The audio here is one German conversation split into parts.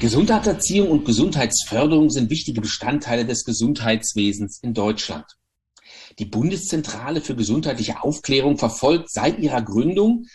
Gesundheitserziehung und Gesundheitsförderung sind wichtige Bestandteile des Gesundheitswesens in Deutschland. Die Bundeszentrale für gesundheitliche Aufklärung verfolgt seit ihrer Gründung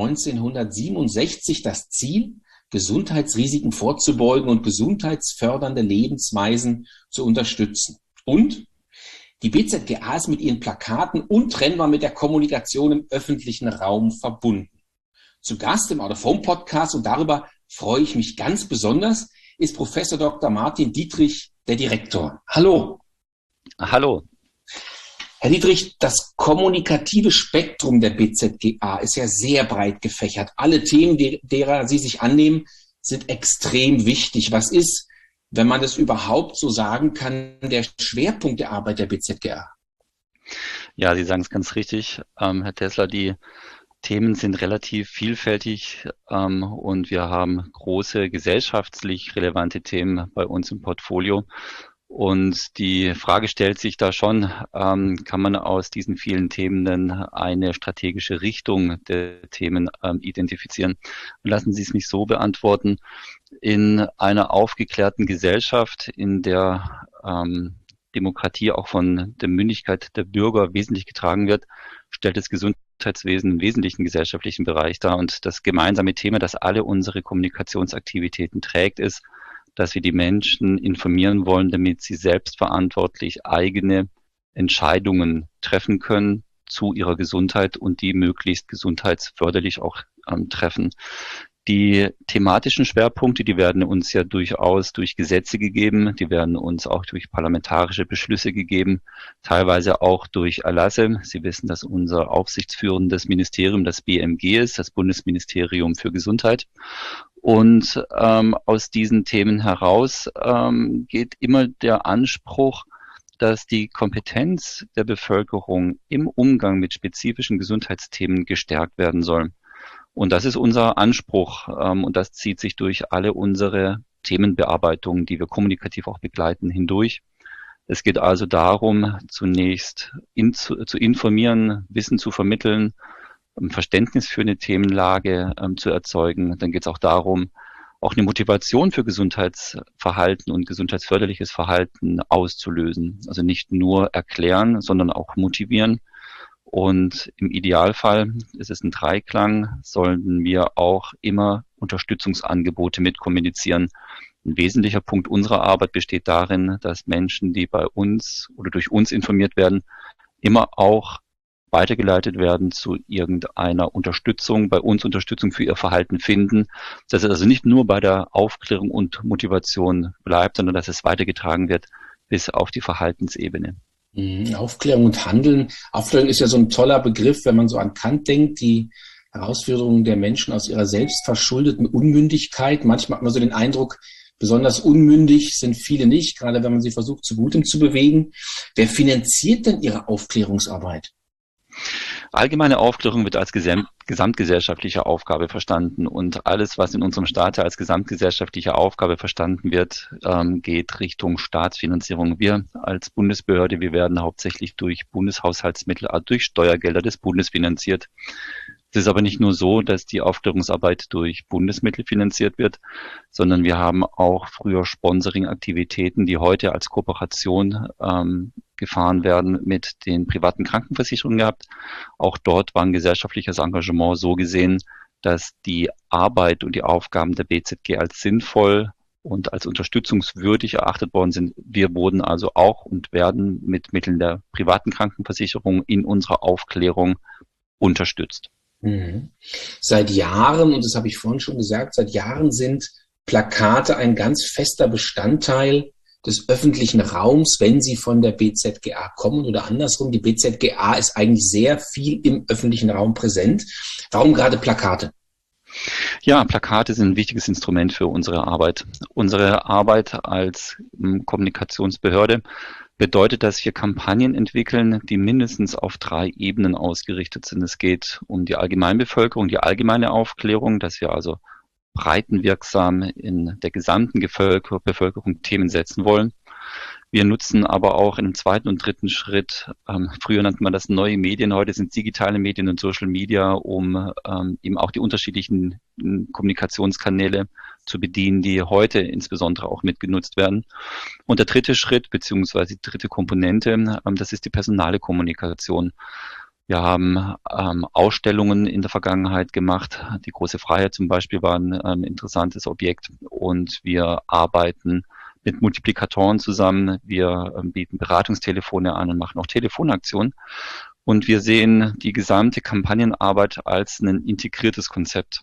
1967 das Ziel, Gesundheitsrisiken vorzubeugen und gesundheitsfördernde Lebensweisen zu unterstützen. Und die BZGA ist mit ihren Plakaten untrennbar mit der Kommunikation im öffentlichen Raum verbunden. Zu Gast im Out-of-Home-Podcast, und darüber freue ich mich ganz besonders, ist Professor Dr. Martin Dietrich, der Direktor. Hallo. Hallo. Herr Dietrich, das kommunikative Spektrum der BZGA ist ja sehr breit gefächert. Alle Themen, derer Sie sich annehmen, sind extrem wichtig. Was ist, wenn man das überhaupt so sagen kann, der Schwerpunkt der Arbeit der BZGA? Ja, Sie sagen es ganz richtig, Herr Tessler, die Themen sind relativ vielfältig und wir haben große gesellschaftlich relevante Themen bei uns im Portfolio. Und die Frage stellt sich da schon, kann man aus diesen vielen Themen denn eine strategische Richtung der Themen identifizieren? Und lassen Sie es mich so beantworten. In einer aufgeklärten Gesellschaft, in der Demokratie auch von der Mündigkeit der Bürger wesentlich getragen wird, stellt das Gesundheitswesen einen wesentlichen gesellschaftlichen Bereich dar. Und das gemeinsame Thema, das alle unsere Kommunikationsaktivitäten trägt, ist, dass wir die Menschen informieren wollen, damit sie selbstverantwortlich eigene Entscheidungen treffen können zu ihrer Gesundheit und die möglichst gesundheitsförderlich auch treffen. Die thematischen Schwerpunkte, die werden uns ja durchaus durch Gesetze gegeben, die werden uns auch durch parlamentarische Beschlüsse gegeben, teilweise auch durch Erlasse. Sie wissen, dass unser aufsichtsführendes Ministerium das BMG ist, das Bundesministerium für Gesundheit. Und aus diesen Themen heraus geht immer der Anspruch, dass die Kompetenz der Bevölkerung im Umgang mit spezifischen Gesundheitsthemen gestärkt werden soll. Und das ist unser Anspruch und das zieht sich durch alle unsere Themenbearbeitungen, die wir kommunikativ auch begleiten, hindurch. Es geht also darum, zunächst zu informieren, Wissen zu vermitteln, Verständnis für eine Themenlage zu erzeugen. Dann geht es auch darum, auch eine Motivation für Gesundheitsverhalten und gesundheitsförderliches Verhalten auszulösen. Also nicht nur erklären, sondern auch motivieren. Und im Idealfall ist es ein Dreiklang, sollten wir auch immer Unterstützungsangebote mit kommunizieren. Ein wesentlicher Punkt unserer Arbeit besteht darin, dass Menschen, die bei uns oder durch uns informiert werden, immer auch weitergeleitet werden zu irgendeiner Unterstützung, bei uns Unterstützung für ihr Verhalten finden, dass es also nicht nur bei der Aufklärung und Motivation bleibt, sondern dass es weitergetragen wird bis auf die Verhaltensebene. Aufklärung und Handeln. Aufklärung ist ja so ein toller Begriff, wenn man so an Kant denkt, die Herausforderungen der Menschen aus ihrer selbstverschuldeten Unmündigkeit. Manchmal hat man so den Eindruck, besonders unmündig sind viele nicht, gerade wenn man sie versucht, zu Gutem zu bewegen. Wer finanziert denn Ihre Aufklärungsarbeit? Allgemeine Aufklärung wird als gesamtgesellschaftliche Aufgabe verstanden und alles, was in unserem Staat als gesamtgesellschaftliche Aufgabe verstanden wird, geht Richtung Staatsfinanzierung. Wir als Bundesbehörde, wir werden hauptsächlich durch Bundeshaushaltsmittel, durch Steuergelder des Bundes finanziert. Es ist aber nicht nur so, dass die Aufklärungsarbeit durch Bundesmittel finanziert wird, sondern wir haben auch früher Sponsoring-Aktivitäten, die heute als Kooperation gefahren werden mit den privaten Krankenversicherungen gehabt. Auch dort war ein gesellschaftliches Engagement so gesehen, dass die Arbeit und die Aufgaben der BZG als sinnvoll und als unterstützungswürdig erachtet worden sind. Wir wurden also auch und werden mit Mitteln der privaten Krankenversicherung in unserer Aufklärung unterstützt. Seit Jahren, und das habe ich vorhin schon gesagt, seit Jahren sind Plakate ein ganz fester Bestandteil des öffentlichen Raums, wenn sie von der BZGA kommen oder andersrum. Die BZGA ist eigentlich sehr viel im öffentlichen Raum präsent. Warum gerade Plakate? Ja, Plakate sind ein wichtiges Instrument für unsere Arbeit. Unsere Arbeit als Kommunikationsbehörde bedeutet, dass wir Kampagnen entwickeln, die mindestens auf 3 Ebenen ausgerichtet sind. Es geht um die Allgemeinbevölkerung, die allgemeine Aufklärung, dass wir also breitenwirksam in der gesamten Bevölkerung Themen setzen wollen. Wir nutzen aber auch im zweiten und dritten Schritt, früher nannte man das neue Medien, heute sind es digitale Medien und Social Media, um eben auch die unterschiedlichen Kommunikationskanäle zu bedienen, die heute insbesondere auch mitgenutzt werden. Und der dritte Schritt, beziehungsweise die dritte Komponente, das ist die personale Kommunikation. Wir haben Ausstellungen in der Vergangenheit gemacht. Die Große Freiheit zum Beispiel war ein interessantes Objekt. Und wir arbeiten mit Multiplikatoren zusammen. Wir bieten Beratungstelefone an und machen auch Telefonaktionen. Und wir sehen die gesamte Kampagnenarbeit als ein integriertes Konzept.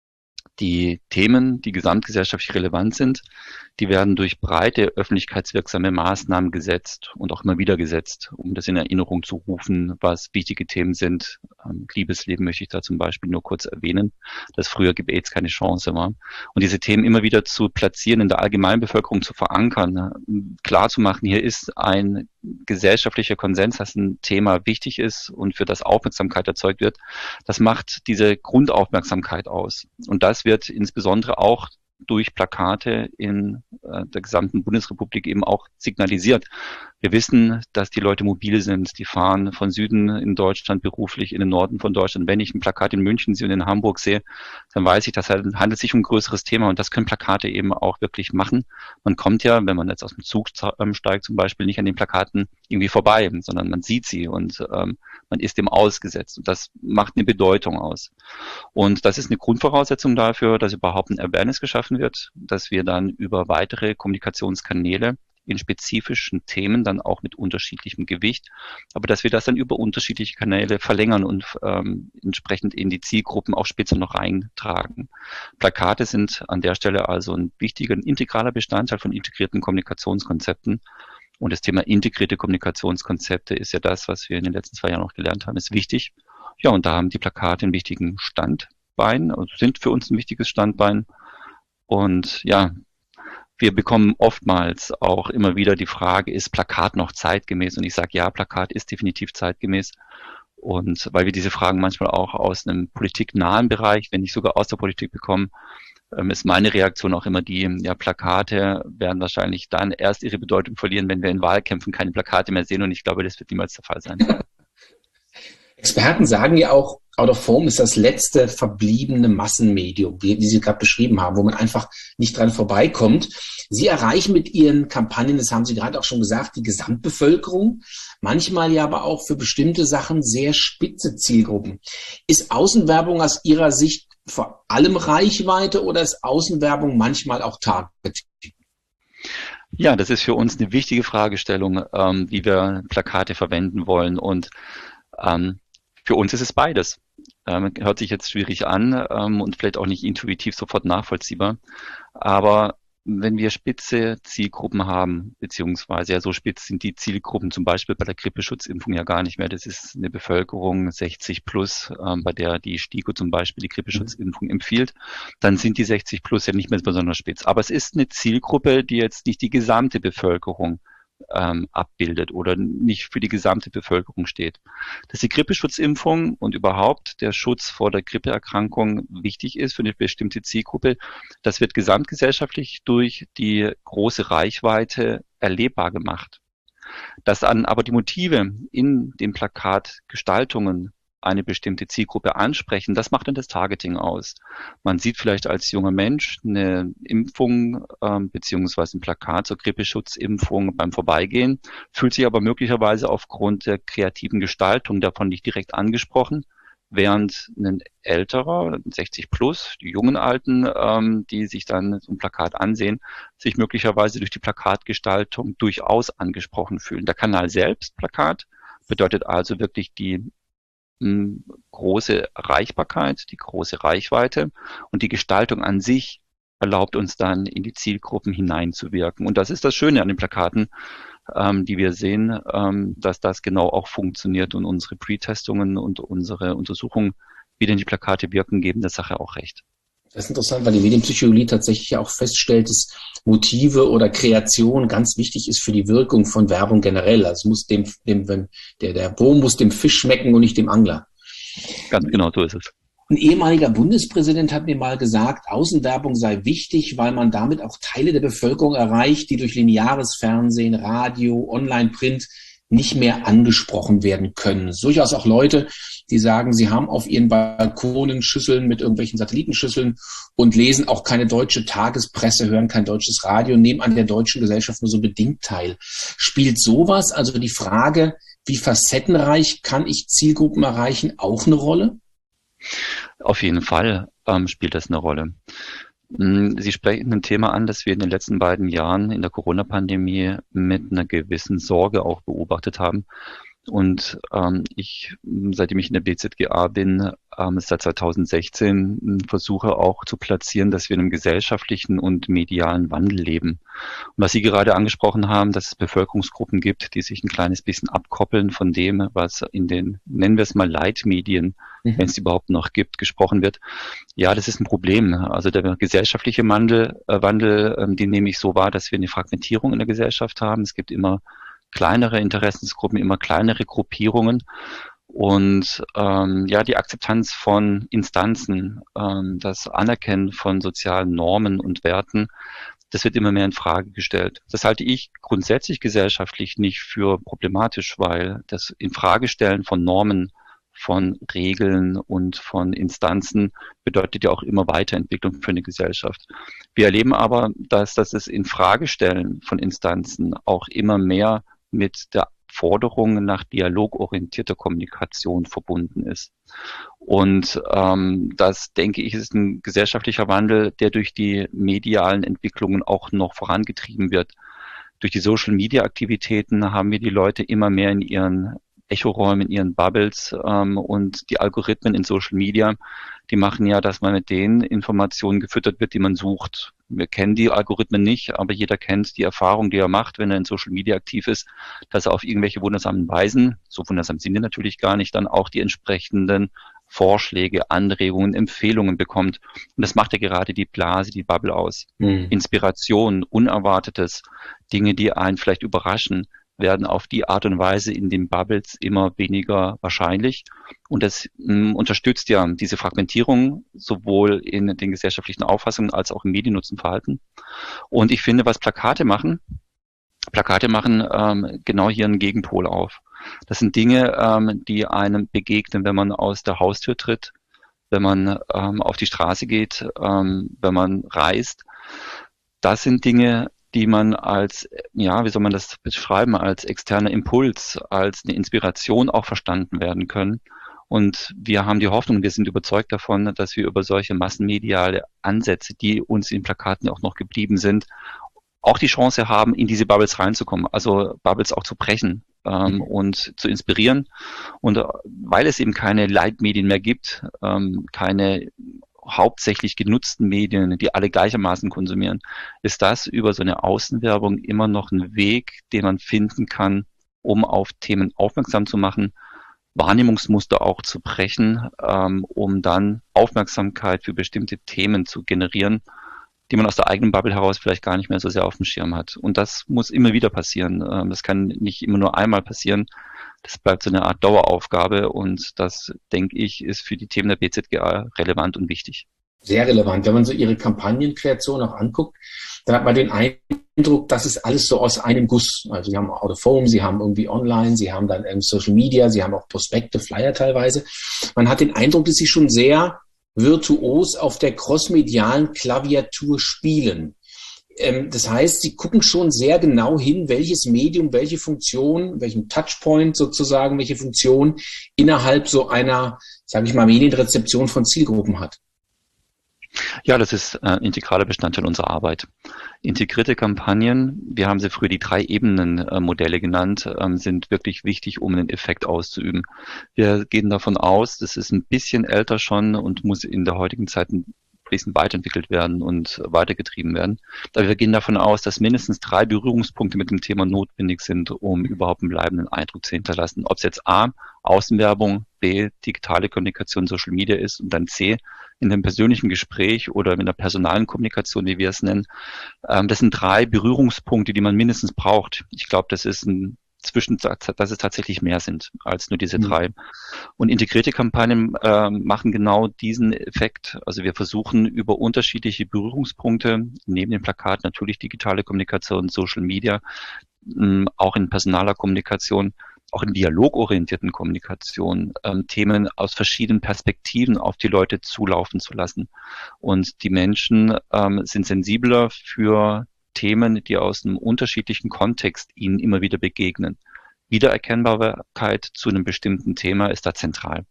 Die Themen, die gesamtgesellschaftlich relevant sind, die werden durch breite öffentlichkeitswirksame Maßnahmen gesetzt und auch immer wieder gesetzt, um das in Erinnerung zu rufen, was wichtige Themen sind. Liebesleben möchte ich da zum Beispiel nur kurz erwähnen, dass früher Gebets keine Chance war. Und diese Themen immer wieder zu platzieren, in der Allgemeinbevölkerung zu verankern, klar zu machen, hier ist ein gesellschaftlicher Konsens, dass ein Thema wichtig ist und für das Aufmerksamkeit erzeugt wird, das macht diese Grundaufmerksamkeit aus. Und das wird insbesondere auch durch Plakate in der gesamten Bundesrepublik eben auch signalisiert. Wir wissen, dass die Leute mobil sind. Die fahren von Süden in Deutschland beruflich in den Norden von Deutschland. Wenn ich ein Plakat in München sehe und in Hamburg sehe, dann weiß ich, das handelt sich um ein größeres Thema und das können Plakate eben auch wirklich machen. Man kommt ja, wenn man jetzt aus dem Zug steigt zum Beispiel, nicht an den Plakaten irgendwie vorbei, sondern man sieht sie und man ist dem ausgesetzt. Und das macht eine Bedeutung aus. Und das ist eine Grundvoraussetzung dafür, dass überhaupt ein Awareness geschaffen wird, dass wir dann über weitere Kommunikationskanäle in spezifischen Themen dann auch mit unterschiedlichem Gewicht, aber dass wir das dann über unterschiedliche Kanäle verlängern und entsprechend in die Zielgruppen auch später noch reintragen. Plakate sind an der Stelle also ein wichtiger, ein integraler Bestandteil von integrierten Kommunikationskonzepten. Und das Thema integrierte Kommunikationskonzepte ist ja das, was wir in den letzten 2 Jahren auch gelernt haben, ist wichtig. Ja, und da haben die Plakate einen wichtigen Standbein, also sind für uns ein wichtiges Standbein. Und ja, wir bekommen oftmals auch immer wieder die Frage, ist Plakat noch zeitgemäß? Und ich sage, ja, Plakat ist definitiv zeitgemäß. Und weil wir diese Fragen manchmal auch aus einem politiknahen Bereich, wenn nicht sogar aus der Politik bekommen, ist meine Reaktion auch immer die, ja, Plakate werden wahrscheinlich dann erst ihre Bedeutung verlieren, wenn wir in Wahlkämpfen keine Plakate mehr sehen. Und ich glaube, das wird niemals der Fall sein. Experten sagen ja auch, Out of Home ist das letzte verbliebene Massenmedium, wie Sie gerade beschrieben haben, wo man einfach nicht dran vorbeikommt. Sie erreichen mit Ihren Kampagnen, das haben Sie gerade auch schon gesagt, die Gesamtbevölkerung, manchmal ja aber auch für bestimmte Sachen sehr spitze Zielgruppen. Ist Außenwerbung aus Ihrer Sicht vor allem Reichweite oder ist Außenwerbung manchmal auch Targeting? Ja, das ist für uns eine wichtige Fragestellung, wie wir Plakate verwenden wollen. Und für uns ist es beides. Hört sich jetzt schwierig an und vielleicht auch nicht intuitiv sofort nachvollziehbar. Aber wenn wir spitze Zielgruppen haben, beziehungsweise ja so spitz sind die Zielgruppen zum Beispiel bei der Grippeschutzimpfung ja gar nicht mehr. Das ist eine Bevölkerung 60 plus, bei der die STIKO zum Beispiel die Grippeschutzimpfung empfiehlt. Dann sind die 60 plus ja nicht mehr besonders spitz. Aber es ist eine Zielgruppe, die jetzt nicht die gesamte Bevölkerung abbildet oder nicht für die gesamte Bevölkerung steht. Dass die Grippeschutzimpfung und überhaupt der Schutz vor der Grippeerkrankung wichtig ist für eine bestimmte Zielgruppe, das wird gesamtgesellschaftlich durch die große Reichweite erlebbar gemacht. Dass dann aber die Motive in den Plakatgestaltungen eine bestimmte Zielgruppe ansprechen, das macht dann das Targeting aus. Man sieht vielleicht als junger Mensch eine Impfung beziehungsweise ein Plakat zur Grippeschutzimpfung beim Vorbeigehen, fühlt sich aber möglicherweise aufgrund der kreativen Gestaltung davon nicht direkt angesprochen, während ein älterer, 60 plus, die jungen Alten, die sich dann so ein Plakat ansehen, sich möglicherweise durch die Plakatgestaltung durchaus angesprochen fühlen. Der Kanal selbst, Plakat, bedeutet also wirklich die große Erreichbarkeit, die große Reichweite und die Gestaltung an sich erlaubt uns dann in die Zielgruppen hineinzuwirken. Und das ist das Schöne an den Plakaten, die wir sehen, dass das genau auch funktioniert und unsere Pre-Testungen und unsere Untersuchungen, wie denn die Plakate wirken, geben der Sache auch recht. Das ist interessant, weil die Medienpsychologie tatsächlich auch feststellt, dass Motive oder Kreation ganz wichtig ist für die Wirkung von Werbung generell. Also muss der Wurm muss dem Fisch schmecken und nicht dem Angler. Ganz genau, so ist es. Ein ehemaliger Bundespräsident hat mir mal gesagt, Außenwerbung sei wichtig, weil man damit auch Teile der Bevölkerung erreicht, die durch lineares Fernsehen, Radio, Online, Print nicht mehr angesprochen werden können. Durchaus auch Leute, die sagen, sie haben auf ihren Balkonen Schüsseln mit irgendwelchen Satellitenschüsseln und lesen auch keine deutsche Tagespresse, hören kein deutsches Radio, nehmen an der deutschen Gesellschaft nur so bedingt teil. Spielt sowas, also die Frage, wie facettenreich kann ich Zielgruppen erreichen, auch eine Rolle? Auf jeden Fall spielt das eine Rolle. Sie sprechen ein Thema an, das wir in den letzten beiden Jahren in der Corona-Pandemie mit einer gewissen Sorge auch beobachtet haben. Und seitdem ich in der BZGA bin, seit 2016 versuche auch zu platzieren, dass wir in einem gesellschaftlichen und medialen Wandel leben. Und was Sie gerade angesprochen haben, dass es Bevölkerungsgruppen gibt, die sich ein kleines bisschen abkoppeln von dem, was in den, nennen wir es mal, Leitmedien, wenn es überhaupt noch gibt, gesprochen wird. Ja, das ist ein Problem. Also der gesellschaftliche Wandel, den nehme ich so wahr, dass wir eine Fragmentierung in der Gesellschaft haben. Es gibt immer kleinere Interessensgruppen, immer kleinere Gruppierungen und die Akzeptanz von Instanzen, das Anerkennen von sozialen Normen und Werten, das wird immer mehr in Frage gestellt. Das halte ich grundsätzlich gesellschaftlich nicht für problematisch, weil das Infragestellen von Normen, von Regeln und von Instanzen bedeutet ja auch immer Weiterentwicklung für eine Gesellschaft. Wir erleben aber, dass das Infragestellen von Instanzen auch immer mehr mit der Forderung nach dialogorientierter Kommunikation verbunden ist. Und das, denke ich, ist ein gesellschaftlicher Wandel, der durch die medialen Entwicklungen auch noch vorangetrieben wird. Durch die Social-Media-Aktivitäten haben wir die Leute immer mehr in ihren Echoräumen, in ihren Bubbles und die Algorithmen in Social Media, die machen ja, dass man mit den Informationen gefüttert wird, die man sucht. Wir kennen die Algorithmen nicht, aber jeder kennt die Erfahrung, die er macht, wenn er in Social Media aktiv ist, dass er auf irgendwelche wundersamen Weisen, so wundersam sind die natürlich gar nicht, dann auch die entsprechenden Vorschläge, Anregungen, Empfehlungen bekommt. Und das macht ja gerade die Blase, die Bubble aus. Inspiration, Unerwartetes, Dinge, die einen vielleicht überraschen, werden auf die Art und Weise in den Bubbles immer weniger wahrscheinlich. Und das unterstützt ja diese Fragmentierung sowohl in den gesellschaftlichen Auffassungen als auch im Mediennutzenverhalten. Und ich finde, was Plakate machen genau hier einen Gegenpol auf. Das sind Dinge, die einem begegnen, wenn man aus der Haustür tritt, wenn man auf die Straße geht, wenn man reist. Das sind Dinge, die man als, wie soll man das beschreiben, als externer Impuls, als eine Inspiration auch verstanden werden können. Und wir haben die Hoffnung, wir sind überzeugt davon, dass wir über solche massenmediale Ansätze, die uns in Plakaten auch noch geblieben sind, auch die Chance haben, in diese Bubbles reinzukommen, also Bubbles auch zu brechen und zu inspirieren. Und weil es eben keine Leitmedien mehr gibt, keine hauptsächlich genutzten Medien, die alle gleichermaßen konsumieren, ist das über so eine Außenwerbung immer noch ein Weg, den man finden kann, um auf Themen aufmerksam zu machen, Wahrnehmungsmuster auch zu brechen, um dann Aufmerksamkeit für bestimmte Themen zu generieren, die man aus der eigenen Bubble heraus vielleicht gar nicht mehr so sehr auf dem Schirm hat. Und das muss immer wieder passieren. Das kann nicht immer nur einmal passieren. Das bleibt so eine Art Daueraufgabe und das, denke ich, ist für die Themen der BZGA relevant und wichtig. Sehr relevant. Wenn man so Ihre Kampagnenkreation auch anguckt, dann hat man den Eindruck, das ist alles so aus einem Guss. Also Sie haben Out of Home, Sie haben irgendwie Online, Sie haben dann Social Media, Sie haben auch Prospekte, Flyer teilweise. Man hat den Eindruck, dass Sie schon sehr virtuos auf der crossmedialen Klaviatur spielen. Das heißt, Sie gucken schon sehr genau hin, welches Medium, welche Funktion, welchen Touchpoint sozusagen, welche Funktion innerhalb so einer, sage ich mal, Medienrezeption von Zielgruppen hat. Ja, das ist integraler Bestandteil unserer Arbeit. Integrierte Kampagnen, wir haben sie früher die 3-Ebenen-Modelle genannt, sind wirklich wichtig, um einen Effekt auszuüben. Wir gehen davon aus, das ist ein bisschen älter schon und muss in der heutigen Zeit ein bisschen weiterentwickelt werden und weitergetrieben werden. Aber wir gehen davon aus, dass mindestens 3 Berührungspunkte mit dem Thema notwendig sind, um überhaupt einen bleibenden Eindruck zu hinterlassen. Ob es jetzt A, Außenwerbung, B, digitale Kommunikation, Social Media ist und dann C, in einem persönlichen Gespräch oder in einer personalen Kommunikation, wie wir es nennen. Das sind 3 Berührungspunkte, die man mindestens braucht. Ich glaube, das ist ein Zwischensatz, dass es tatsächlich mehr sind als nur diese 3. Und integrierte Kampagnen machen genau diesen Effekt. Also wir versuchen über unterschiedliche Berührungspunkte, neben dem Plakat natürlich digitale Kommunikation, Social Media, auch in personaler Kommunikation, auch in dialogorientierten Kommunikation Themen aus verschiedenen Perspektiven auf die Leute zulaufen zu lassen. Und die Menschen sind sensibler für Themen, die aus einem unterschiedlichen Kontext ihnen immer wieder begegnen. Wiedererkennbarkeit zu einem bestimmten Thema ist da zentral.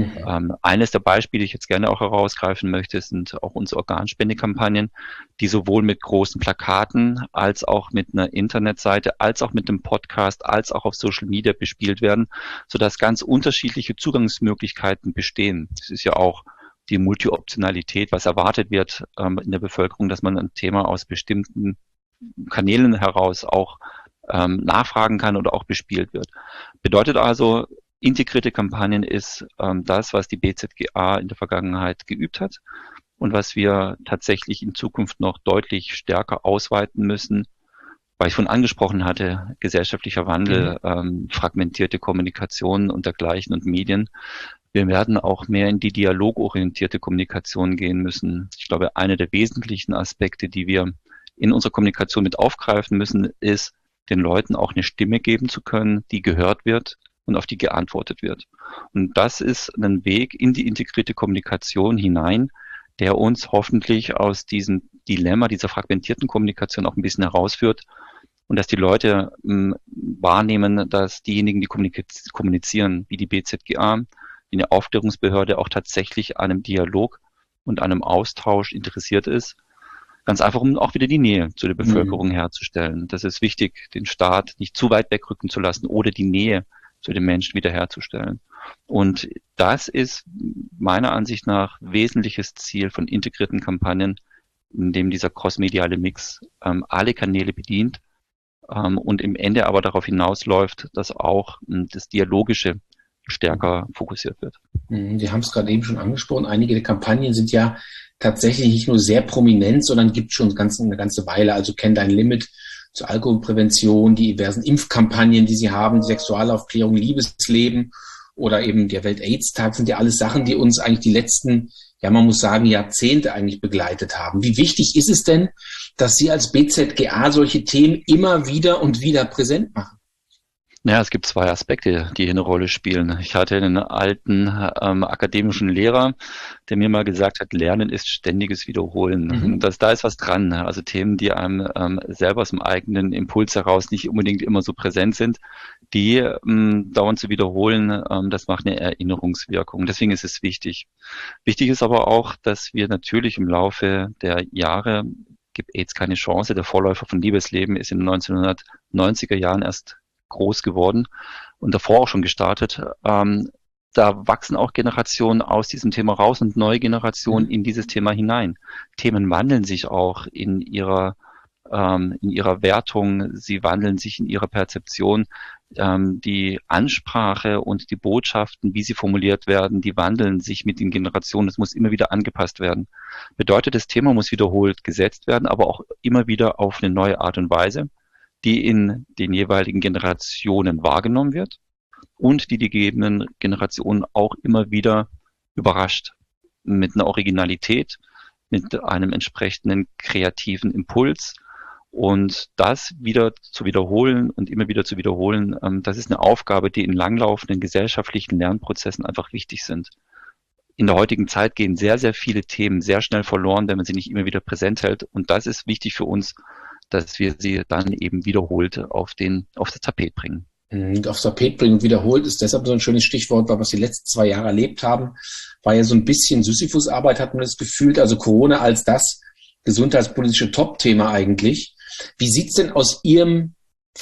Eines der Beispiele, die ich jetzt gerne auch herausgreifen möchte, sind auch unsere Organspendekampagnen, die sowohl mit großen Plakaten als auch mit einer Internetseite, als auch mit einem Podcast, als auch auf Social Media bespielt werden, sodass ganz unterschiedliche Zugangsmöglichkeiten bestehen. Das ist ja auch die Multioptionalität, was erwartet wird in der Bevölkerung, dass man ein Thema aus bestimmten Kanälen heraus auch nachfragen kann oder auch bespielt wird. Bedeutet also, integrierte Kampagnen ist das, was die BZGA in der Vergangenheit geübt hat und was wir tatsächlich in Zukunft noch deutlich stärker ausweiten müssen, weil ich schon angesprochen hatte, gesellschaftlicher Wandel, fragmentierte Kommunikation und dergleichen und Medien. Wir werden auch mehr in die dialogorientierte Kommunikation gehen müssen. Ich glaube, einer der wesentlichen Aspekte, die wir in unserer Kommunikation mit aufgreifen müssen, ist, den Leuten auch eine Stimme geben zu können, die gehört wird und auf die geantwortet wird. Und das ist ein Weg in die integrierte Kommunikation hinein, der uns hoffentlich aus diesem Dilemma, dieser fragmentierten Kommunikation auch ein bisschen herausführt und dass die Leute wahrnehmen, dass diejenigen, die kommunizieren, wie die BZGA, wie eine Aufklärungsbehörde auch tatsächlich an einem Dialog und einem Austausch interessiert ist. Ganz einfach, um auch wieder die Nähe zu der Bevölkerung herzustellen. Das ist wichtig, den Staat nicht zu weit wegrücken zu lassen oder die Nähe zu den Menschen wiederherzustellen. Und das ist meiner Ansicht nach wesentliches Ziel von integrierten Kampagnen, in dem dieser crossmediale Mix alle Kanäle bedient und im Ende aber darauf hinausläuft, dass auch das Dialogische stärker fokussiert wird. Sie haben es gerade eben schon angesprochen. Einige der Kampagnen sind ja tatsächlich nicht nur sehr prominent, sondern gibt schon eine ganze Weile. Also Kenn dein Limit zur Alkoholprävention, die diversen Impfkampagnen, die Sie haben, die Sexualaufklärung, Liebesleben oder eben der Welt-AIDS-Tag sind ja alles Sachen, die uns eigentlich die letzten, ja man muss sagen, Jahrzehnte eigentlich begleitet haben. Wie wichtig ist es denn, dass Sie als BZGA solche Themen immer wieder und wieder präsent machen? Naja, es gibt zwei Aspekte, die hier eine Rolle spielen. Ich hatte einen alten akademischen Lehrer, der mir mal gesagt hat, Lernen ist ständiges Wiederholen. Da ist was dran. Also Themen, die einem selber aus dem eigenen Impuls heraus nicht unbedingt immer so präsent sind, die dauernd zu wiederholen, das macht eine Erinnerungswirkung. Deswegen ist es wichtig. Wichtig ist aber auch, dass wir natürlich im Laufe der Jahre, gibt AIDS keine Chance, der Vorläufer von Liebesleben ist in den 1990er Jahren erst groß geworden und davor auch schon gestartet. Da wachsen auch Generationen aus diesem Thema raus und neue Generationen in dieses Thema hinein. Themen wandeln sich auch in ihrer Wertung, sie wandeln sich in ihrer Perzeption. Die Ansprache und die Botschaften, wie sie formuliert werden, die wandeln sich mit den Generationen. Das muss immer wieder angepasst werden. Bedeutet, das Thema muss wiederholt gesetzt werden, aber auch immer wieder auf eine neue Art und Weise, die in den jeweiligen Generationen wahrgenommen wird und die gegebenen Generationen auch immer wieder überrascht mit einer Originalität, mit einem entsprechenden kreativen Impuls. Und das wieder zu wiederholen und immer wieder zu wiederholen, das ist eine Aufgabe, die in langlaufenden gesellschaftlichen Lernprozessen einfach wichtig sind. In der heutigen Zeit gehen sehr, sehr viele Themen sehr schnell verloren, wenn man sie nicht immer wieder präsent hält. Und das ist wichtig für uns, dass wir sie dann eben wiederholt auf das Tapet bringen. Aufs Tapet bringen und wiederholt ist deshalb so ein schönes Stichwort, weil was die letzten 2 Jahre erlebt haben, war ja so ein bisschen Sisyphusarbeit, hat man das gefühlt, also Corona als das gesundheitspolitische Top-Thema eigentlich. Wie sieht's denn aus Ihrem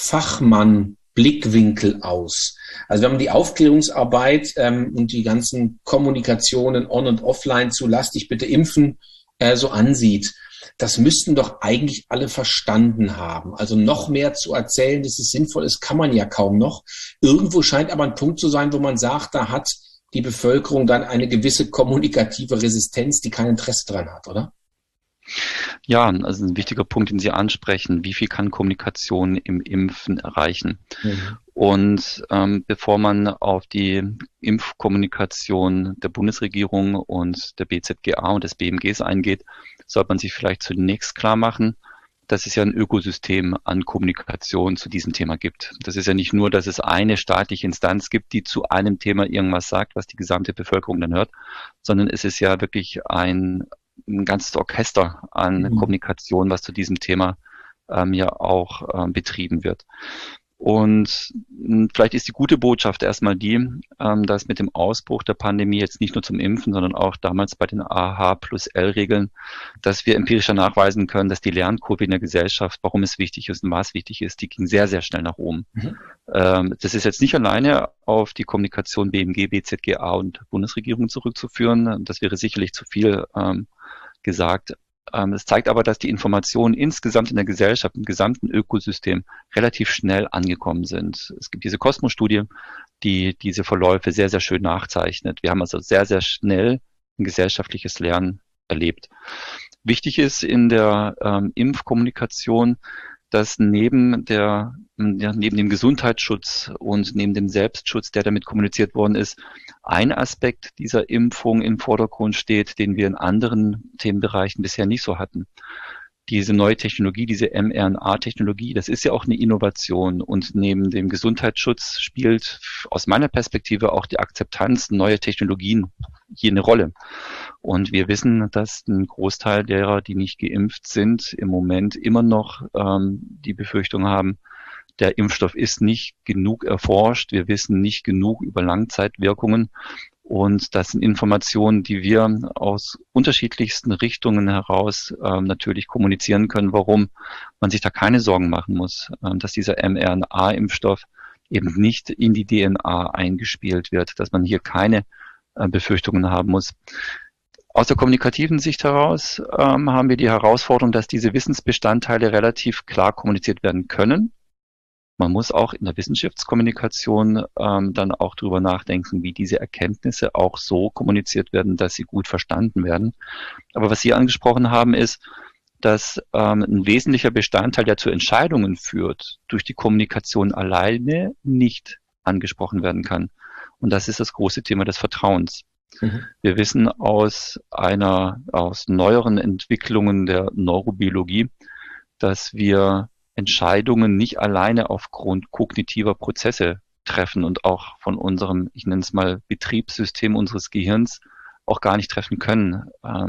Fachmann-Blickwinkel aus? Also wenn man die Aufklärungsarbeit und die ganzen Kommunikationen on- und offline zu Lass dich bitte impfen so ansieht, das müssten doch eigentlich alle verstanden haben. Also noch mehr zu erzählen, dass es sinnvoll ist, kann man ja kaum noch. Irgendwo scheint aber ein Punkt zu sein, wo man sagt, da hat die Bevölkerung dann eine gewisse kommunikative Resistenz, die kein Interesse dran hat, oder? Ja, also ein wichtiger Punkt, den Sie ansprechen. Wie viel kann Kommunikation im Impfen erreichen? Und bevor man auf die Impfkommunikation der Bundesregierung und der BZGA und des BMGs eingeht, sollte man sich vielleicht zunächst klar machen, dass es ja ein Ökosystem an Kommunikation zu diesem Thema gibt. Das ist ja nicht nur, dass es eine staatliche Instanz gibt, die zu einem Thema irgendwas sagt, was die gesamte Bevölkerung dann hört, sondern es ist ja wirklich ein ganzes Orchester an Kommunikation, was zu diesem Thema ja auch betrieben wird. Und vielleicht ist die gute Botschaft erstmal die, dass mit dem Ausbruch der Pandemie jetzt nicht nur zum Impfen, sondern auch damals bei den AH+L-Regeln, dass wir empirischer nachweisen können, dass die Lernkurve in der Gesellschaft, warum es wichtig ist und was wichtig ist, die ging sehr, sehr schnell nach oben. Das ist jetzt nicht alleine auf die Kommunikation BMG, BZGA und Bundesregierung zurückzuführen. Das wäre sicherlich zu viel gesagt. Es zeigt aber, dass die Informationen insgesamt in der Gesellschaft, im gesamten Ökosystem relativ schnell angekommen sind. Es gibt diese Cosmos-Studie, die diese Verläufe sehr, sehr schön nachzeichnet. Wir haben also sehr, sehr schnell ein gesellschaftliches Lernen erlebt. Wichtig ist in der Impfkommunikation, dass neben dem Gesundheitsschutz und neben dem Selbstschutz, der damit kommuniziert worden ist, ein Aspekt dieser Impfung im Vordergrund steht, den wir in anderen Themenbereichen bisher nicht so hatten. Diese neue Technologie, diese mRNA-Technologie, das ist ja auch eine Innovation, und neben dem Gesundheitsschutz spielt aus meiner Perspektive auch die Akzeptanz neuer Technologien hier eine Rolle. Und wir wissen, dass ein Großteil derer, die nicht geimpft sind, im Moment immer noch die Befürchtung haben, der Impfstoff ist nicht genug erforscht, wir wissen nicht genug über Langzeitwirkungen. Und das sind Informationen, die wir aus unterschiedlichsten Richtungen heraus natürlich kommunizieren können, warum man sich da keine Sorgen machen muss, dass dieser mRNA-Impfstoff eben nicht in die DNA eingespielt wird, dass man hier keine Befürchtungen haben muss. Aus der kommunikativen Sicht heraus haben wir die Herausforderung, dass diese Wissensbestandteile relativ klar kommuniziert werden können. Man muss auch in der Wissenschaftskommunikation dann auch darüber nachdenken, wie diese Erkenntnisse auch so kommuniziert werden, dass sie gut verstanden werden. Aber was Sie angesprochen haben, ist, dass ein wesentlicher Bestandteil, der zu Entscheidungen führt, durch die Kommunikation alleine nicht angesprochen werden kann. Und das ist das große Thema des Vertrauens. Wir wissen aus neueren Entwicklungen der Neurobiologie, dass wir Entscheidungen nicht alleine aufgrund kognitiver Prozesse treffen und auch von unserem, ich nenne es mal, Betriebssystem unseres Gehirns auch gar nicht treffen können.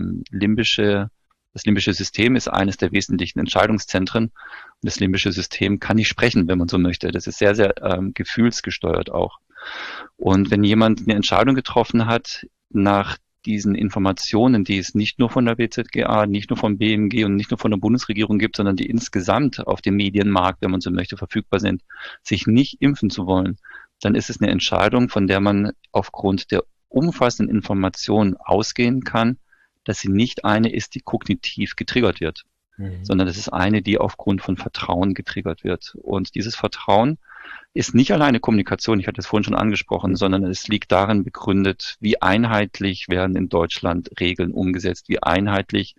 Das limbische System ist eines der wesentlichen Entscheidungszentren. Und das limbische System kann nicht sprechen, wenn man so möchte. Das ist sehr, sehr gefühlsgesteuert auch. Und wenn jemand eine Entscheidung getroffen hat, nach diesen Informationen, die es nicht nur von der BZGA, nicht nur vom BMG und nicht nur von der Bundesregierung gibt, sondern die insgesamt auf dem Medienmarkt, wenn man so möchte, verfügbar sind, sich nicht impfen zu wollen, dann ist es eine Entscheidung, von der man aufgrund der umfassenden Informationen ausgehen kann, dass sie nicht eine ist, die kognitiv getriggert wird, sondern das ist eine, die aufgrund von Vertrauen getriggert wird. Und dieses Vertrauen ist nicht alleine Kommunikation, ich hatte es vorhin schon angesprochen, sondern es liegt darin begründet, wie einheitlich werden in Deutschland Regeln umgesetzt, wie einheitlich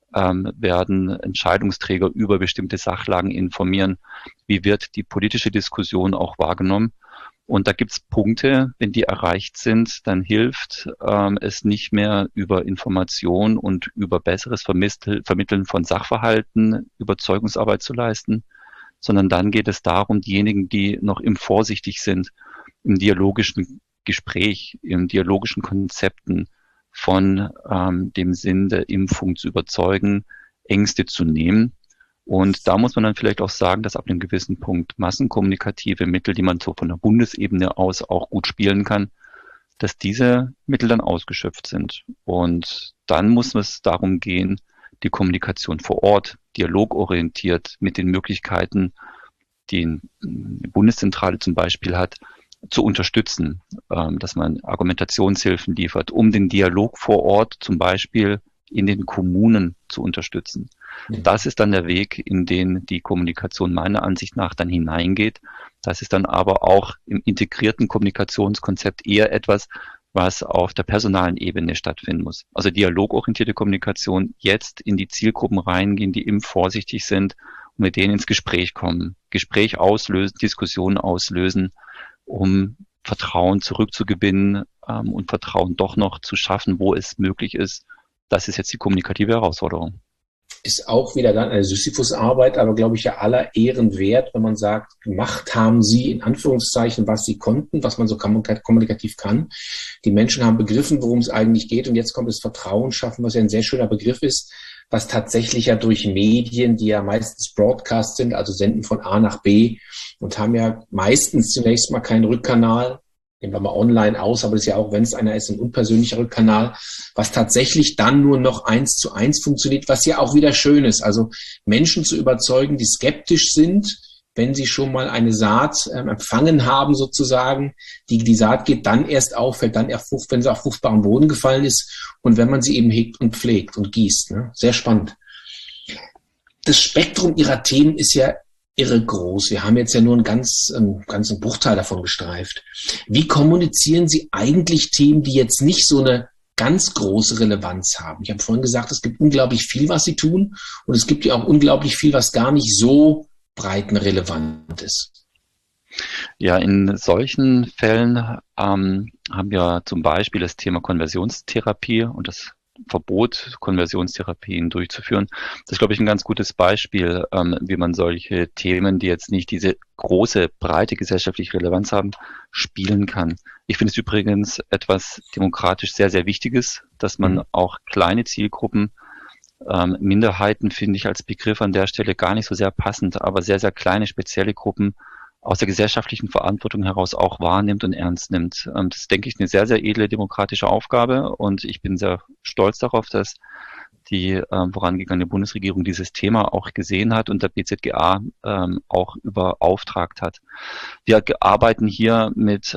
werden Entscheidungsträger über bestimmte Sachlagen informieren, wie wird die politische Diskussion auch wahrgenommen. Und da gibt es Punkte, wenn die erreicht sind, dann hilft es nicht mehr über Information und über besseres Vermitteln von Sachverhalten Überzeugungsarbeit zu leisten, sondern dann geht es darum, diejenigen, die noch im vorsichtig sind, im dialogischen Gespräch, im dialogischen Konzepten von dem Sinn der Impfung zu überzeugen, Ängste zu nehmen. Und da muss man dann vielleicht auch sagen, dass ab einem gewissen Punkt massenkommunikative Mittel, die man so von der Bundesebene aus auch gut spielen kann, dass diese Mittel dann ausgeschöpft sind. Und dann muss es darum gehen, die Kommunikation vor Ort, dialogorientiert mit den Möglichkeiten, die die Bundeszentrale zum Beispiel hat, zu unterstützen, dass man Argumentationshilfen liefert, um den Dialog vor Ort zum Beispiel in den Kommunen zu unterstützen. Das ist dann der Weg, in den die Kommunikation meiner Ansicht nach dann hineingeht. Das ist dann aber auch im integrierten Kommunikationskonzept eher etwas, was auf der personalen Ebene stattfinden muss. Also dialogorientierte Kommunikation, jetzt in die Zielgruppen reingehen, die impfvorsichtig sind und mit denen ins Gespräch kommen. Gespräch auslösen, Diskussionen auslösen, um Vertrauen zurückzugewinnen und Vertrauen doch noch zu schaffen, wo es möglich ist. Das ist jetzt die kommunikative Herausforderung. ist auch wieder dann eine Sisyphus-Arbeit, aber glaube ich ja aller Ehren wert, wenn man sagt, gemacht haben sie in Anführungszeichen, was sie konnten, was man so kommunikativ kann. Die Menschen haben begriffen, worum es eigentlich geht, und jetzt kommt das Vertrauen schaffen, was ja ein sehr schöner Begriff ist, was tatsächlich ja durch Medien, die ja meistens Broadcast sind, also senden von A nach B und haben ja meistens zunächst mal keinen Rückkanal, nehmen wir mal online aus, aber das ist ja auch, wenn es einer ist, ein unpersönlicher Rückkanal, was tatsächlich dann nur noch 1:1 funktioniert, was ja auch wieder schön ist. Also Menschen zu überzeugen, die skeptisch sind, wenn sie schon mal eine Saat empfangen haben sozusagen, die Saat geht dann erst auf, fällt dann erst, wenn sie auf fruchtbaren Boden gefallen ist und wenn man sie eben hegt und pflegt und gießt. Ne? Sehr spannend. Das Spektrum ihrer Themen ist ja irre groß. Wir haben jetzt ja nur einen ganzen Bruchteil davon gestreift. Wie kommunizieren Sie eigentlich Themen, die jetzt nicht so eine ganz große Relevanz haben? Ich habe vorhin gesagt, es gibt unglaublich viel, was Sie tun, und es gibt ja auch unglaublich viel, was gar nicht so breitenrelevant ist. Ja, in solchen Fällen haben wir zum Beispiel das Thema Konversionstherapie und das Verbot, Konversionstherapien durchzuführen. Das ist, glaube ich, ein ganz gutes Beispiel, wie man solche Themen, die jetzt nicht diese große, breite gesellschaftliche Relevanz haben, spielen kann. Ich finde es übrigens etwas demokratisch sehr, sehr Wichtiges, dass man auch kleine Zielgruppen, Minderheiten finde ich als Begriff an der Stelle gar nicht so sehr passend, aber sehr, sehr kleine, spezielle Gruppen aus der gesellschaftlichen Verantwortung heraus auch wahrnimmt und ernst nimmt. Das ist, denke ich, eine sehr, sehr edle demokratische Aufgabe, und ich bin sehr stolz darauf, dass die vorangegangene Bundesregierung dieses Thema auch gesehen hat und der BZGA auch beauftragt hat. Wir arbeiten hier mit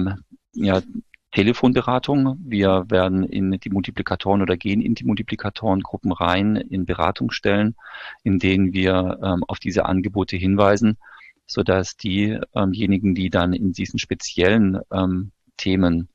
Telefonberatung. Wir werden in die Multiplikatoren oder gehen in die Multiplikatorengruppen rein, in Beratungsstellen, in denen wir auf diese Angebote hinweisen, sodass diejenigen, die dann in diesen speziellen Themen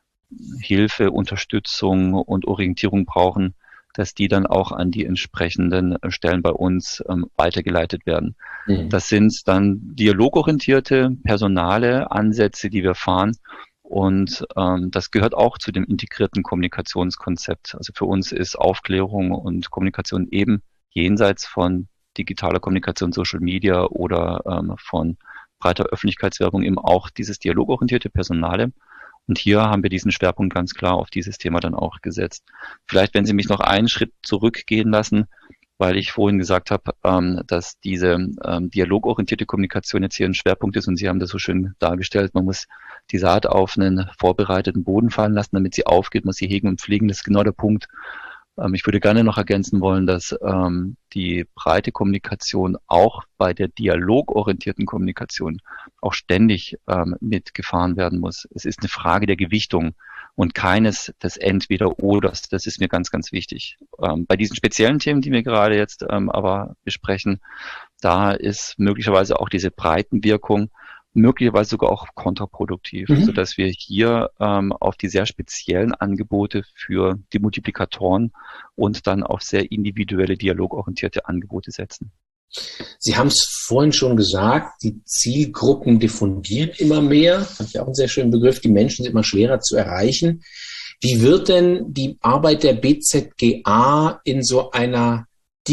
Hilfe, Unterstützung und Orientierung brauchen, dass die dann auch an die entsprechenden Stellen bei uns weitergeleitet werden. Mhm. Das sind dann dialogorientierte, personale Ansätze, die wir fahren. Und das gehört auch zu dem integrierten Kommunikationskonzept. Also für uns ist Aufklärung und Kommunikation eben jenseits von digitaler Kommunikation, Social Media oder von breiter Öffentlichkeitswerbung eben auch dieses dialogorientierte Personale. Und hier haben wir diesen Schwerpunkt ganz klar auf dieses Thema dann auch gesetzt. Vielleicht, wenn Sie mich noch einen Schritt zurückgehen lassen, weil ich vorhin gesagt habe, dass diese dialogorientierte Kommunikation jetzt hier ein Schwerpunkt ist, und Sie haben das so schön dargestellt, man muss die Saat auf einen vorbereiteten Boden fallen lassen, damit sie aufgeht, muss sie hegen und pflegen. Das ist genau der Punkt. Ich würde gerne noch ergänzen wollen, dass die breite Kommunikation auch bei der dialogorientierten Kommunikation auch ständig mitgefahren werden muss. Es ist eine Frage der Gewichtung und keines des Entweder-Oders. Das ist mir ganz, ganz wichtig. Bei diesen speziellen Themen, die wir gerade jetzt aber besprechen, da ist möglicherweise auch diese Breitenwirkung möglicherweise sogar auch kontraproduktiv, sodass wir hier auf die sehr speziellen Angebote für die Multiplikatoren und dann auf sehr individuelle, dialogorientierte Angebote setzen. Sie haben es vorhin schon gesagt, die Zielgruppen diffundieren immer mehr. Das ist ja auch ein sehr schöner Begriff. Die Menschen sind immer schwerer zu erreichen. Wie wird denn die Arbeit der BZGA in so einer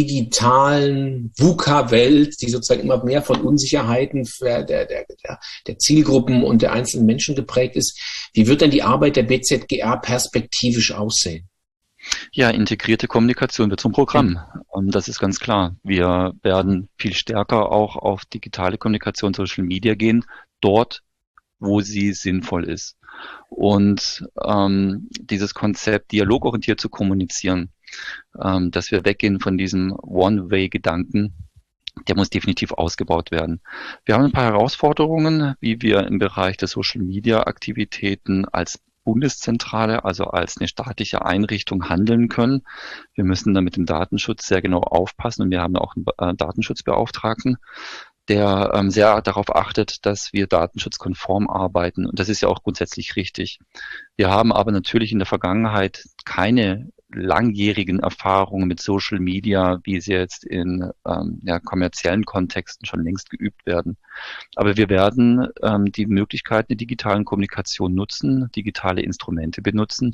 digitalen VUCA-Welt, die sozusagen immer mehr von Unsicherheiten der Zielgruppen und der einzelnen Menschen geprägt ist, wie wird denn die Arbeit der BZGA perspektivisch aussehen? Ja, integrierte Kommunikation wird zum Programm. Das ist ganz klar. Wir werden viel stärker auch auf digitale Kommunikation, Social Media gehen, dort, wo sie sinnvoll ist. Und dieses Konzept, dialogorientiert zu kommunizieren, dass wir weggehen von diesem One-Way-Gedanken, der muss definitiv ausgebaut werden. Wir haben ein paar Herausforderungen, wie wir im Bereich der Social-Media-Aktivitäten als Bundeszentrale, also als eine staatliche Einrichtung handeln können. Wir müssen da mit dem Datenschutz sehr genau aufpassen, und wir haben auch einen Datenschutzbeauftragten, der sehr darauf achtet, dass wir datenschutzkonform arbeiten. Und das ist ja auch grundsätzlich richtig. Wir haben aber natürlich in der Vergangenheit keine langjährigen Erfahrungen mit Social Media, wie sie jetzt in kommerziellen Kontexten schon längst geübt werden. Aber wir werden die Möglichkeiten der digitalen Kommunikation nutzen, digitale Instrumente benutzen,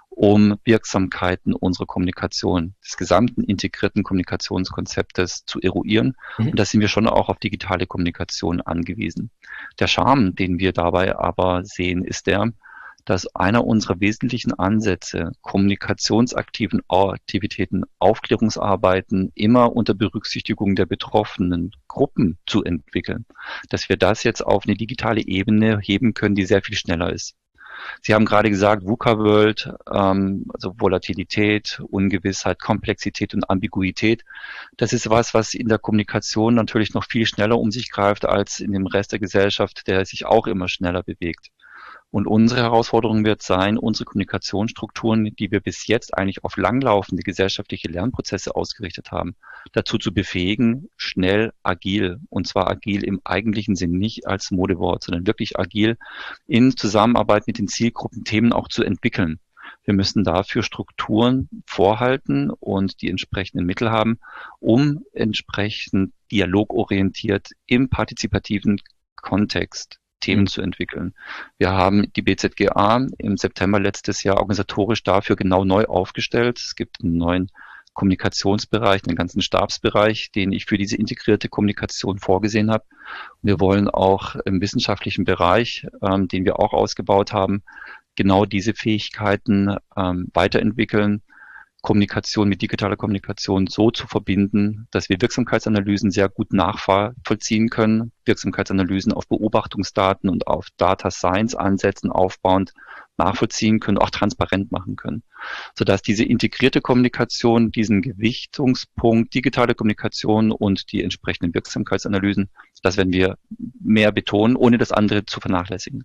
um Wirksamkeiten unserer Kommunikation, des gesamten integrierten Kommunikationskonzeptes zu eruieren. Und da sind wir schon auch auf digitale Kommunikation angewiesen. Der Charme, den wir dabei aber sehen, ist der, dass einer unserer wesentlichen Ansätze, kommunikationsaktiven Aktivitäten, Aufklärungsarbeiten immer unter Berücksichtigung der betroffenen Gruppen zu entwickeln, dass wir das jetzt auf eine digitale Ebene heben können, die sehr viel schneller ist. Sie haben gerade gesagt, VUCA-World, also Volatilität, Ungewissheit, Komplexität und Ambiguität. Das ist was in der Kommunikation natürlich noch viel schneller um sich greift als in dem Rest der Gesellschaft, der sich auch immer schneller bewegt. Und unsere Herausforderung wird sein, unsere Kommunikationsstrukturen, die wir bis jetzt eigentlich auf langlaufende gesellschaftliche Lernprozesse ausgerichtet haben, dazu zu befähigen, schnell, agil, und zwar agil im eigentlichen Sinn, nicht als Modewort, sondern wirklich agil in Zusammenarbeit mit den Zielgruppen Themen auch zu entwickeln. Wir müssen dafür Strukturen vorhalten und die entsprechenden Mittel haben, um entsprechend dialogorientiert im partizipativen Kontext Themen zu entwickeln. Wir haben die BZGA im September letztes Jahr organisatorisch dafür genau neu aufgestellt. Es gibt einen neuen Kommunikationsbereich, einen ganzen Stabsbereich, den ich für diese integrierte Kommunikation vorgesehen habe. Wir wollen auch im wissenschaftlichen Bereich, den wir auch ausgebaut haben, genau diese Fähigkeiten weiterentwickeln, Kommunikation mit digitaler Kommunikation so zu verbinden, dass wir Wirksamkeitsanalysen sehr gut nachvollziehen können, Wirksamkeitsanalysen auf Beobachtungsdaten und auf Data Science Ansätzen aufbauend nachvollziehen können, auch transparent machen können, sodass diese integrierte Kommunikation, diesen Gewichtungspunkt digitale Kommunikation und die entsprechenden Wirksamkeitsanalysen, das werden wir mehr betonen, ohne das andere zu vernachlässigen.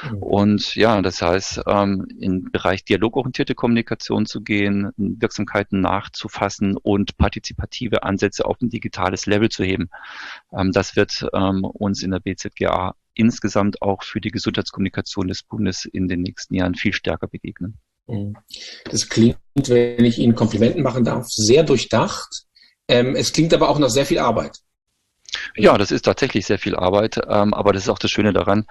Und ja, das heißt, im Bereich dialogorientierte Kommunikation zu gehen, Wirksamkeiten nachzufassen und partizipative Ansätze auf ein digitales Level zu heben. Das wird uns in der BZGA insgesamt auch für die Gesundheitskommunikation des Bundes in den nächsten Jahren viel stärker begegnen. Das klingt, wenn ich Ihnen Komplimenten machen darf, sehr durchdacht. Es klingt aber auch nach sehr viel Arbeit. Ja, das ist tatsächlich sehr viel Arbeit, aber das ist auch das Schöne daran.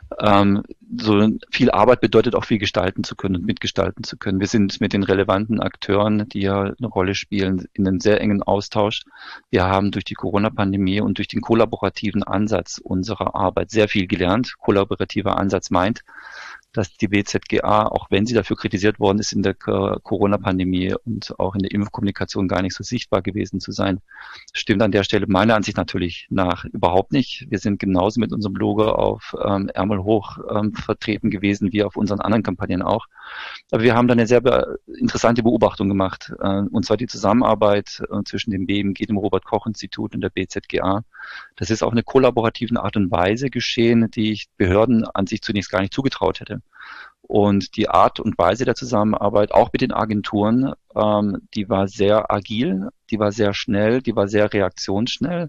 So viel Arbeit bedeutet auch viel gestalten zu können und mitgestalten zu können. Wir sind mit den relevanten Akteuren, die ja eine Rolle spielen, in einem sehr engen Austausch. Wir haben durch die Corona-Pandemie und durch den kollaborativen Ansatz unserer Arbeit sehr viel gelernt. Kollaborativer Ansatz meint, dass die BZGA, auch wenn sie dafür kritisiert worden ist in der Corona-Pandemie und auch in der Impfkommunikation gar nicht so sichtbar gewesen zu sein, stimmt an der Stelle meiner Ansicht natürlich nach überhaupt nicht. Wir sind genauso mit unserem Logo auf Ärmel hoch vertreten gewesen wie auf unseren anderen Kampagnen auch. Aber wir haben da eine sehr interessante Beobachtung gemacht, und zwar die Zusammenarbeit zwischen dem BMG, dem Robert-Koch-Institut und der BZGA. Das ist auf eine kollaborativen Art und Weise geschehen, die ich Behörden an sich zunächst gar nicht zugetraut hätte. Und die Art und Weise der Zusammenarbeit, auch mit den Agenturen, die war sehr agil, die war sehr schnell, die war sehr reaktionsschnell.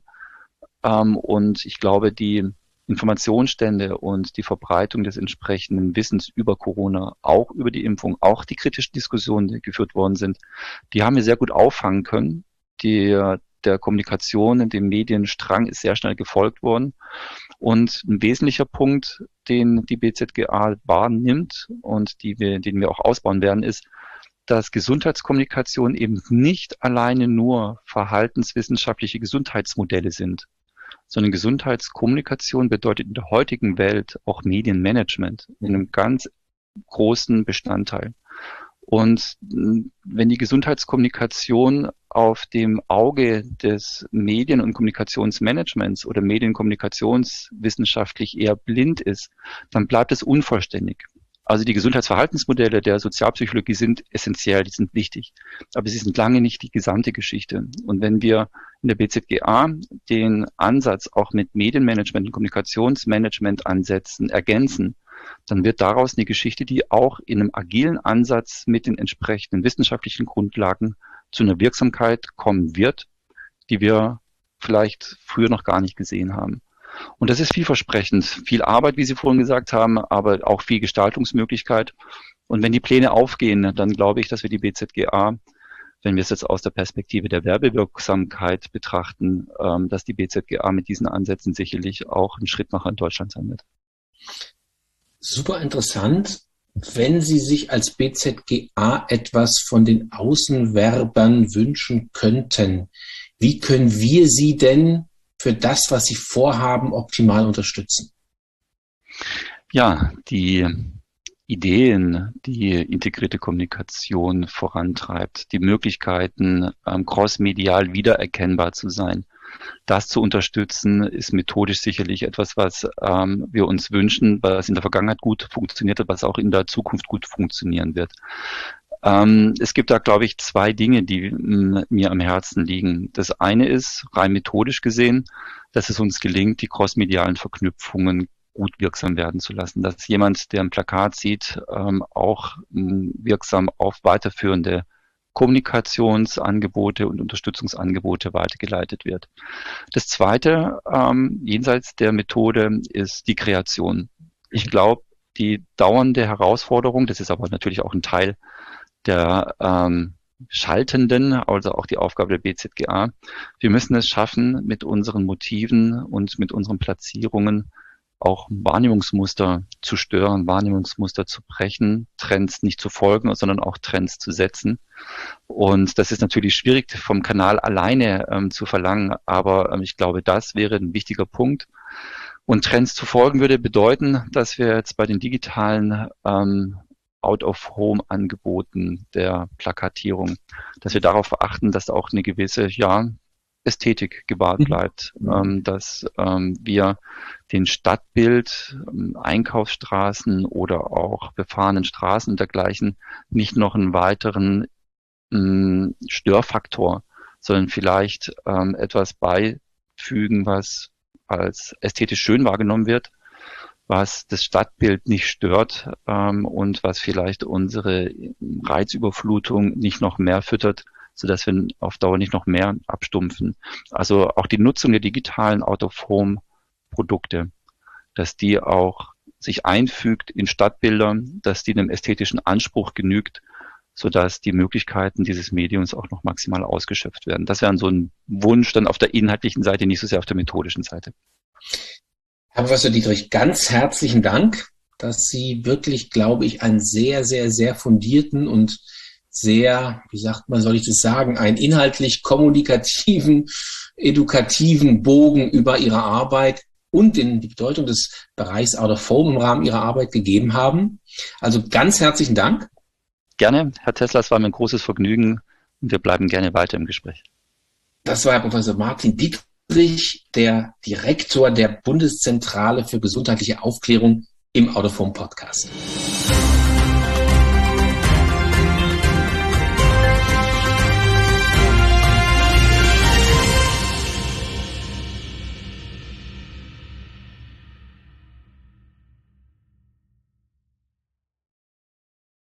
Und ich glaube, die Informationsstände und die Verbreitung des entsprechenden Wissens über Corona, auch über die Impfung, auch die kritischen Diskussionen, die geführt worden sind, die haben wir sehr gut auffangen können. Der Kommunikation in dem Medienstrang ist sehr schnell gefolgt worden. Und ein wesentlicher Punkt, den die BZGA wahrnimmt und den wir auch ausbauen werden, ist, dass Gesundheitskommunikation eben nicht alleine nur verhaltenswissenschaftliche Gesundheitsmodelle sind, sondern Gesundheitskommunikation bedeutet in der heutigen Welt auch Medienmanagement in einem ganz großen Bestandteil. Und wenn die Gesundheitskommunikation auf dem Auge des Medien- und Kommunikationsmanagements oder medienkommunikationswissenschaftlich eher blind ist, dann bleibt es unvollständig. Also die Gesundheitsverhaltensmodelle der Sozialpsychologie sind essentiell, die sind wichtig, aber sie sind lange nicht die gesamte Geschichte. Und wenn wir in der BZGA den Ansatz auch mit Medienmanagement und Kommunikationsmanagement-Ansätzen ergänzen, dann wird daraus eine Geschichte, die auch in einem agilen Ansatz mit den entsprechenden wissenschaftlichen Grundlagen zu einer Wirksamkeit kommen wird, die wir vielleicht früher noch gar nicht gesehen haben. Und das ist vielversprechend. Viel Arbeit, wie Sie vorhin gesagt haben, aber auch viel Gestaltungsmöglichkeit. Und wenn die Pläne aufgehen, dann glaube ich, dass wir die BZGA, wenn wir es jetzt aus der Perspektive der Werbewirksamkeit betrachten, dass die BZGA mit diesen Ansätzen sicherlich auch ein Schrittmacher in Deutschland sein wird. Super interessant. Wenn Sie sich als BZGA etwas von den Außenwerbern wünschen könnten, wie können wir Sie denn für das, was Sie vorhaben, optimal unterstützen? Ja, die Ideen, die integrierte Kommunikation vorantreibt, die Möglichkeiten, crossmedial wiedererkennbar zu sein, das zu unterstützen, ist methodisch sicherlich etwas, was wir uns wünschen, was in der Vergangenheit gut funktioniert hat, was auch in der Zukunft gut funktionieren wird. Es gibt da, glaube ich, zwei Dinge, die mir am Herzen liegen. Das eine ist, rein methodisch gesehen, dass es uns gelingt, die crossmedialen Verknüpfungen gut wirksam werden zu lassen. Dass jemand, der ein Plakat sieht, auch wirksam auf weiterführende Kommunikationsangebote und Unterstützungsangebote weitergeleitet wird. Das zweite, jenseits der Methode, ist die Kreation. Ich glaube, die dauernde Herausforderung, das ist aber natürlich auch ein Teil der Schaltenden, also auch die Aufgabe der BZGA. Wir müssen es schaffen, mit unseren Motiven und mit unseren Platzierungen auch Wahrnehmungsmuster zu stören, Wahrnehmungsmuster zu brechen, Trends nicht zu folgen, sondern auch Trends zu setzen. Und das ist natürlich schwierig vom Kanal alleine zu verlangen, aber ich glaube, das wäre ein wichtiger Punkt. Und Trends zu folgen würde bedeuten, dass wir jetzt bei den digitalen Out-of-Home-Angeboten der Plakatierung, dass wir darauf achten, dass auch eine gewisse, Ästhetik gewahrt bleibt, dass wir den Stadtbild, Einkaufsstraßen oder auch befahrenen Straßen und dergleichen nicht noch einen weiteren Störfaktor, sondern vielleicht etwas beifügen, was als ästhetisch schön wahrgenommen wird, was das Stadtbild nicht stört und was vielleicht unsere Reizüberflutung nicht noch mehr füttert, sodass wir auf Dauer nicht noch mehr abstumpfen. Also auch die Nutzung der digitalen Out-of-Home-Produkte, dass die auch sich einfügt in Stadtbilder, dass die einem ästhetischen Anspruch genügt, sodass die Möglichkeiten dieses Mediums auch noch maximal ausgeschöpft werden. Das wäre so ein Wunsch dann auf der inhaltlichen Seite, nicht so sehr auf der methodischen Seite. Herr Professor Dietrich, ganz herzlichen Dank, dass Sie wirklich, glaube ich, einen sehr, sehr, sehr fundierten und sehr, wie sagt man, soll ich das sagen, einen inhaltlich kommunikativen, edukativen Bogen über Ihre Arbeit und die Bedeutung des Bereichs Out of Home im Rahmen Ihrer Arbeit gegeben haben. Also ganz herzlichen Dank. Gerne, Herr Tesla, es war mir ein großes Vergnügen und wir bleiben gerne weiter im Gespräch. Das war Herr Professor Martin Dietrich, der Direktor der Bundeszentrale für gesundheitliche Aufklärung im Out of Home Podcast.